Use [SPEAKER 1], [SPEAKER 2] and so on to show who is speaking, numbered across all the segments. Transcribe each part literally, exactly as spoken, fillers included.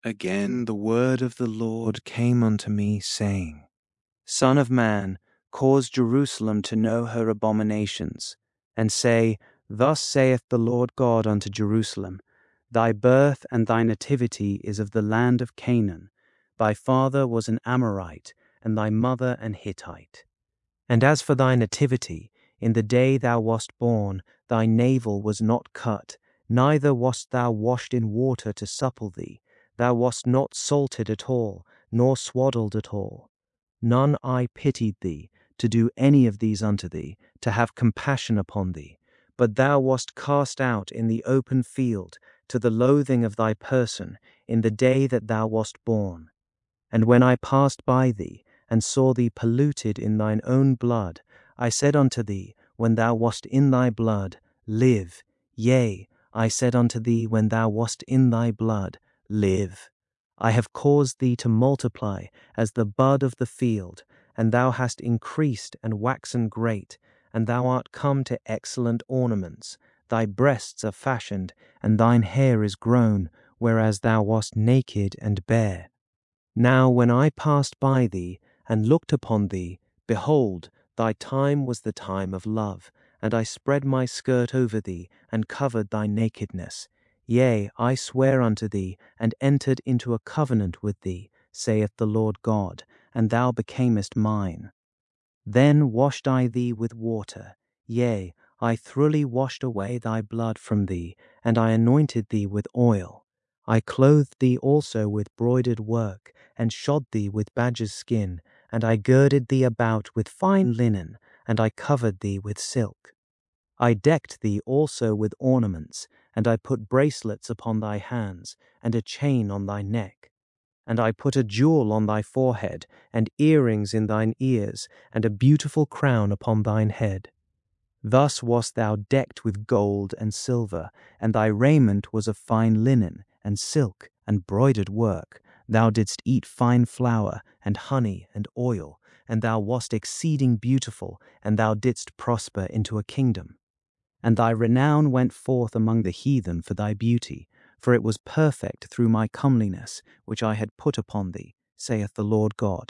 [SPEAKER 1] Again the word of the Lord came unto me, saying, Son of man, cause Jerusalem to know her abominations, and say, Thus saith the Lord God unto Jerusalem, Thy birth and thy nativity is of the land of Canaan. Thy father was an Amorite, and thy mother an Hittite. And as for thy nativity, in the day thou wast born, thy navel was not cut, neither wast thou washed in water to supple thee. Thou wast not salted at all, nor swaddled at all. None eye pitied thee, to do any of these unto thee, to have compassion upon thee. But thou wast cast out in the open field, to the loathing of thy person, in the day that thou wast born. And when I passed by thee, and saw thee polluted in thine own blood, I said unto thee, when thou wast in thy blood, Live. Yea, I said unto thee, when thou wast in thy blood, Live. I have caused thee to multiply as the bud of the field, and thou hast increased and waxen great, and thou art come to excellent ornaments. Thy breasts are fashioned, and thine hair is grown, whereas thou wast naked and bare. Now when I passed by thee, and looked upon thee, behold, thy time was the time of love, and I spread my skirt over thee, and covered thy nakedness. Yea, I swear unto thee, and entered into a covenant with thee, saith the Lord God, and thou becamest mine. Then washed I thee with water, yea, I throughly washed away thy blood from thee, and I anointed thee with oil. I clothed thee also with broidered work, and shod thee with badger's skin, and I girded thee about with fine linen, and I covered thee with silk. I decked thee also with ornaments, and I put bracelets upon thy hands, and a chain on thy neck. And I put a jewel on thy forehead, and earrings in thine ears, and a beautiful crown upon thine head. Thus wast thou decked with gold and silver, and thy raiment was of fine linen, and silk, and broidered work. Thou didst eat fine flour, and honey, and oil, and thou wast exceeding beautiful, and thou didst prosper into a kingdom. And thy renown went forth among the heathen for thy beauty, for it was perfect through my comeliness, which I had put upon thee, saith the Lord God.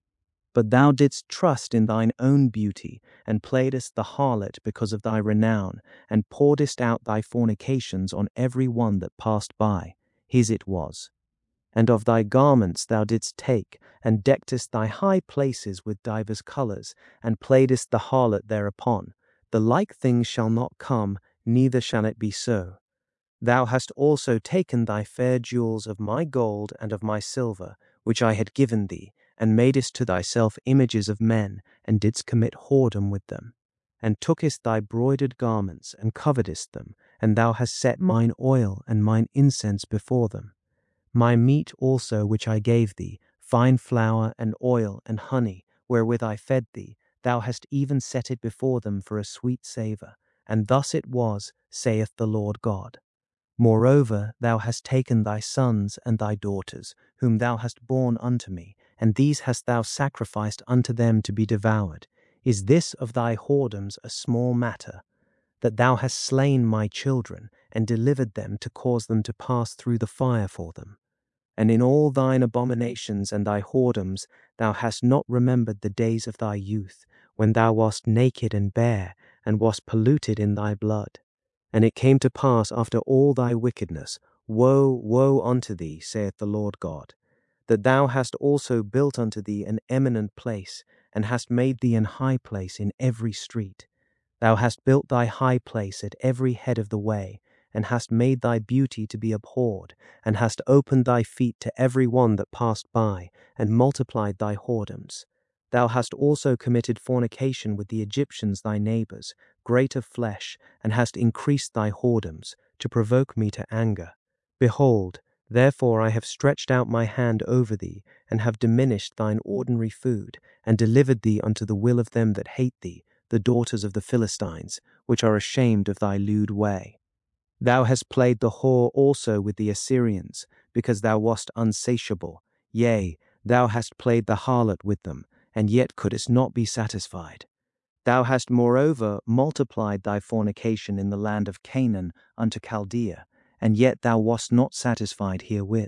[SPEAKER 1] But thou didst trust in thine own beauty, and playedst the harlot because of thy renown, and pouredst out thy fornications on every one that passed by. His it was. And of thy garments thou didst take, and deckedst thy high places with divers colours, and playedst the harlot thereupon. The like thing shall not come, neither shall it be so. Thou hast also taken thy fair jewels of my gold and of my silver, which I had given thee, and madest to thyself images of men, and didst commit whoredom with them, and tookest thy broidered garments, and coveredst them, and thou hast set mine oil and mine incense before them. My meat also which I gave thee, fine flour and oil and honey, wherewith I fed thee, thou hast even set it before them for a sweet savour, and thus it was, saith the Lord God. Moreover, thou hast taken thy sons and thy daughters, whom thou hast borne unto me, and these hast thou sacrificed unto them to be devoured. Is this of thy whoredoms a small matter, that thou hast slain my children, and delivered them to cause them to pass through the fire for them? And in all thine abominations and thy whoredoms thou hast not remembered the days of thy youth, when thou wast naked and bare, and wast polluted in thy blood. And it came to pass after all thy wickedness, woe, woe unto thee, saith the Lord God, that thou hast also built unto thee an eminent place, and hast made thee an high place in every street. Thou hast built thy high place at every head of the way, and hast made thy beauty to be abhorred, and hast opened thy feet to every one that passed by, and multiplied thy whoredoms. Thou hast also committed fornication with the Egyptians thy neighbours, great of flesh, and hast increased thy whoredoms, to provoke me to anger. Behold, therefore I have stretched out my hand over thee, and have diminished thine ordinary food, and delivered thee unto the will of them that hate thee, the daughters of the Philistines, which are ashamed of thy lewd way. Thou hast played the whore also with the Assyrians, because thou wast unsatiable. Yea, thou hast played the harlot with them, and yet couldst not be satisfied. Thou hast moreover multiplied thy fornication in the land of Canaan unto Chaldea, and yet thou wast not satisfied herewith.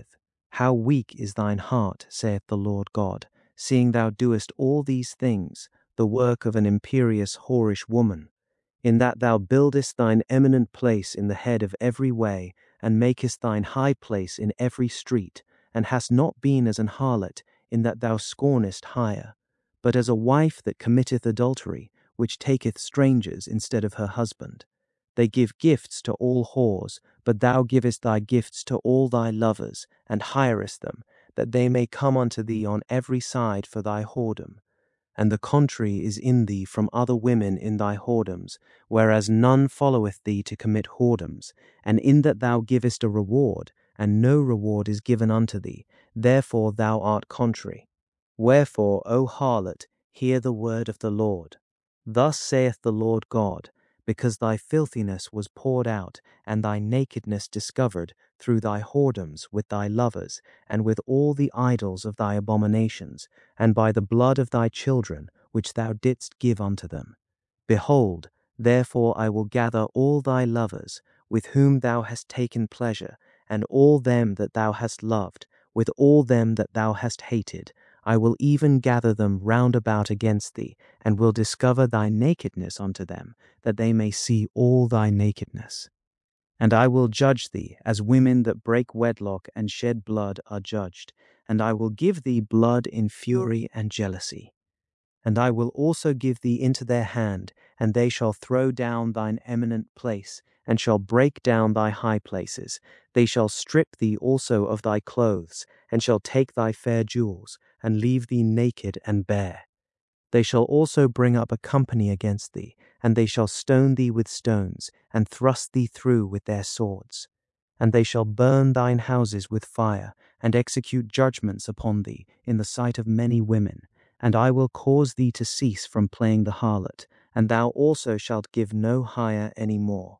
[SPEAKER 1] How weak is thine heart, saith the Lord God, seeing thou doest all these things, the work of an imperious whorish woman, in that thou buildest thine eminent place in the head of every way, and makest thine high place in every street, and hast not been as an harlot, in that thou scornest hire, but as a wife that committeth adultery, which taketh strangers instead of her husband. They give gifts to all whores, but thou givest thy gifts to all thy lovers, and hirest them, that they may come unto thee on every side for thy whoredom. And the contrary is in thee from other women in thy whoredoms, whereas none followeth thee to commit whoredoms, and in that thou givest a reward, and no reward is given unto thee, therefore thou art contrary. Wherefore, O harlot, hear the word of the Lord. Thus saith the Lord God, because thy filthiness was poured out, and thy nakedness discovered, through thy whoredoms with thy lovers, and with all the idols of thy abominations, and by the blood of thy children, which thou didst give unto them. Behold, therefore I will gather all thy lovers, with whom thou hast taken pleasure, and all them that thou hast loved, with all them that thou hast hated. I will even gather them round about against thee, and will discover thy nakedness unto them, that they may see all thy nakedness. And I will judge thee, as women that break wedlock and shed blood are judged, and I will give thee blood in fury and jealousy. And I will also give thee into their hand, and they shall throw down thine eminent place, and shall break down thy high places. They shall strip thee also of thy clothes, and shall take thy fair jewels, and leave thee naked and bare. They shall also bring up a company against thee, and they shall stone thee with stones, and thrust thee through with their swords. And they shall burn thine houses with fire, and execute judgments upon thee in the sight of many women. And I will cause thee to cease from playing the harlot, and thou also shalt give no hire any more.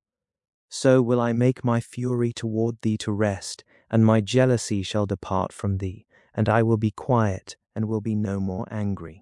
[SPEAKER 1] So will I make my fury toward thee to rest, and my jealousy shall depart from thee, and I will be quiet, and will be no more angry.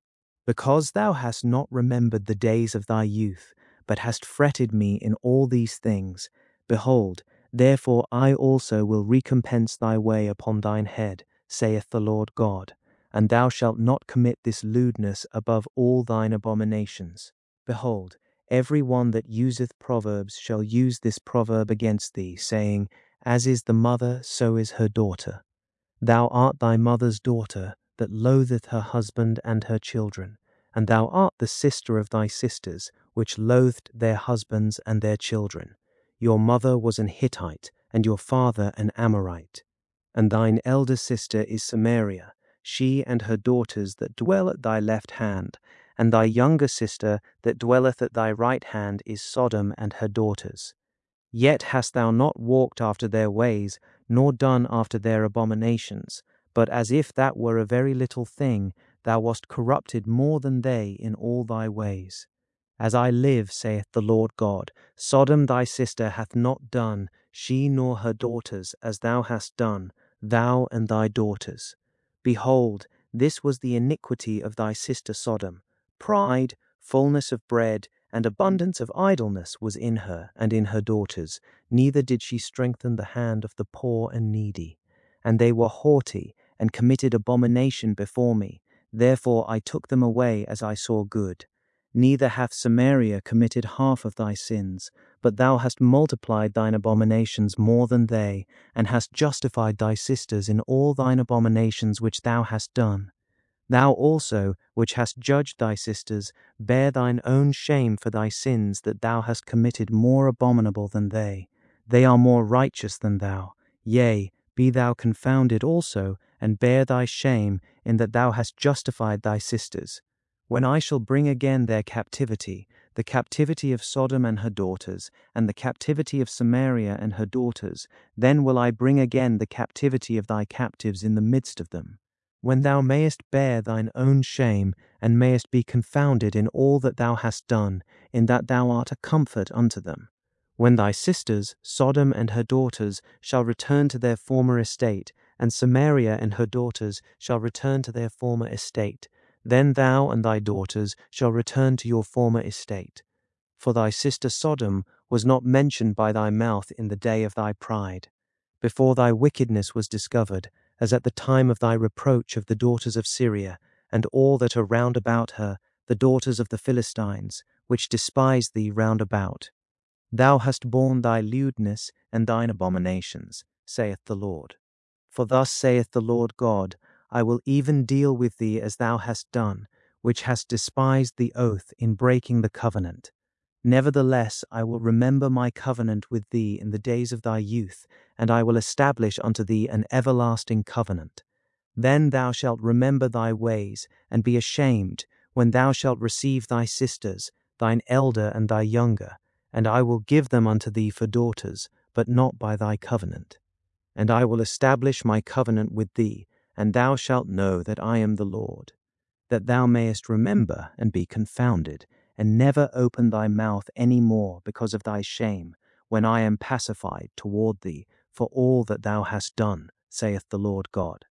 [SPEAKER 1] Because thou hast not remembered the days of thy youth, but hast fretted me in all these things, behold, therefore I also will recompense thy way upon thine head, saith the Lord God, and thou shalt not commit this lewdness above all thine abominations. Behold, every one that useth proverbs shall use this proverb against thee, saying, As is the mother, so is her daughter. Thou art thy mother's daughter, that loatheth her husband and her children, and thou art the sister of thy sisters, which loathed their husbands and their children. Your mother was an Hittite, and your father an Amorite. And thine elder sister is Samaria, she and her daughters that dwell at thy left hand, and thy younger sister that dwelleth at thy right hand is Sodom and her daughters. Yet hast thou not walked after their ways, nor done after their abominations, but as if that were a very little thing, thou wast corrupted more than they in all thy ways. As I live, saith the Lord God, Sodom thy sister hath not done, she nor her daughters, as thou hast done, thou and thy daughters. Behold, this was the iniquity of thy sister Sodom. Pride, fullness of bread, and abundance of idleness was in her and in her daughters, neither did she strengthen the hand of the poor and needy. And they were haughty, and committed abomination before me, therefore I took them away as I saw good. Neither hath Samaria committed half of thy sins, but thou hast multiplied thine abominations more than they, and hast justified thy sisters in all thine abominations which thou hast done. Thou also, which hast judged thy sisters, bear thine own shame for thy sins that thou hast committed more abominable than they. They are more righteous than thou. Yea, be thou confounded also, and bear thy shame, in that thou hast justified thy sisters. When I shall bring again their captivity, the captivity of Sodom and her daughters, and the captivity of Samaria and her daughters, then will I bring again the captivity of thy captives in the midst of them. When thou mayest bear thine own shame, and mayest be confounded in all that thou hast done, in that thou art a comfort unto them. When thy sisters, Sodom and her daughters, shall return to their former estate, and Samaria and her daughters shall return to their former estate, then thou and thy daughters shall return to your former estate. For thy sister Sodom was not mentioned by thy mouth in the day of thy pride. Before thy wickedness was discovered, as at the time of thy reproach of the daughters of Syria, and all that are round about her, the daughters of the Philistines, which despise thee round about. Thou hast borne thy lewdness and thine abominations, saith the Lord. For thus saith the Lord God, I will even deal with thee as thou hast done, which hast despised the oath in breaking the covenant. Nevertheless, I will remember my covenant with thee in the days of thy youth, and I will establish unto thee an everlasting covenant. Then thou shalt remember thy ways, and be ashamed, when thou shalt receive thy sisters, thine elder and thy younger, and I will give them unto thee for daughters, but not by thy covenant. And I will establish my covenant with thee, and thou shalt know that I am the Lord, that thou mayest remember and be confounded, and never open thy mouth any more because of thy shame, when I am pacified toward thee for all that thou hast done, saith the Lord God.